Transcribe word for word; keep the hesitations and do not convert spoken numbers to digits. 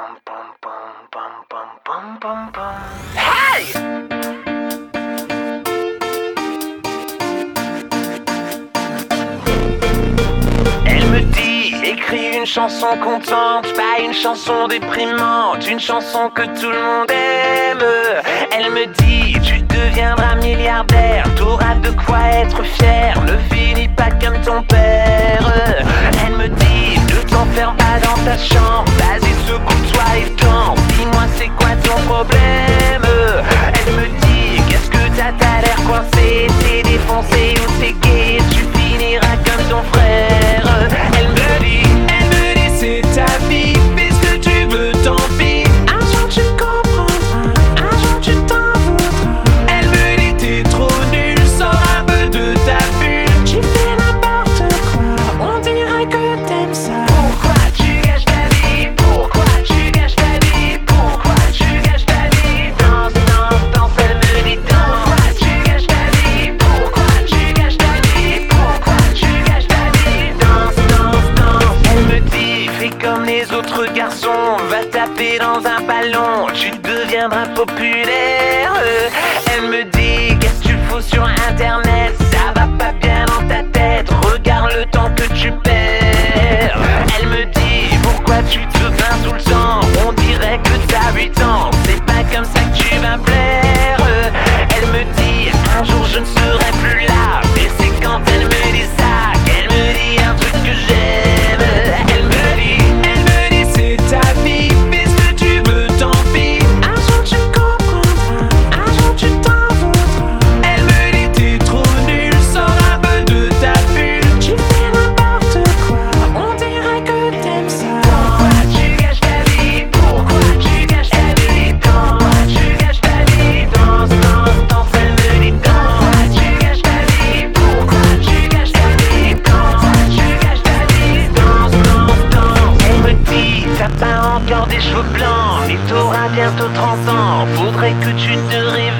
pam pam pam pam pam pam pam pam. Hey! Elle me dit, écris une chanson contente, pas une chanson déprimante, une chanson que tout le monde aime. Elle me dit, tu deviendras milliardaire, t'auras de quoi être fier, ne finis pas comme ton père. Elle me dit, ne t'enferme pas dans ta chambre, vas-y secoue-toi et danse, dis-moi c'est quoi ton problème. Elle me dit, qu'est-ce que t'as, t'as l'air coincé, t'es défoncé ou t'es gay, tu finiras comme ton frère. Elle me dit, elle me dit c'est ta vie, fais ce que tu veux, tant pis. Un jour tu comprendras, un jour tu t'en voudras. Elle me dit t'es trop nul, sors un peu de ta bulle. Tu fais n'importe quoi, on dirait que t'aimes ça. Pourquoi tu gâches ta vie? Pourquoi tu gâches ta vie? Pourquoi tu gâches ta vie? Danse, danse, danse, elle me dit danse. Pourquoi tu gâches ta vie? Pourquoi tu gâches ta vie? Pourquoi tu gâches ta vie? Danse, danse, danse. Elle me dit, fais comme les autres garçons, va taper dans un ballon, tu deviendras populaire. Elle me dit, qu'est-ce que tu fous sur internet? Ça va pas bien dans ta tête, regarde le temps que tu perds. Elle me dit, pourquoi tu te plains tout le temps? On dirait que t'as huit ans, c'est pas comme ça que tu vas plaire. Elle me dit, un jour je ne serai plus là, et c'est quand elle me dit ça qu'elle me dit un truc que j'aime. Elle me dit, elle me dit c'est ta vie, fais ce que tu veux, tant pis. Un jour tu comprendras, un jour tu t'en voudras. Elle me dit t'es trop nul, sors un peu de ta bulle. Tu fais n'importe quoi, on dirait que t'aimes ça. Pourquoi tu gâches ta vie? Pourquoi tu gâches ta vie? Pourquoi tu gâches ta vie? Danse, danse, danse, elle me dit danse. Pourquoi tu gâches ta vie? Pourquoi tu gâches ta vie? Pourquoi tu gâches ta vie? Danse, danse, danse. Elle me dit, t'as pas encore des cheveux blancs, mais t'auras bientôt trente ans. Faudrait que tu te réveilles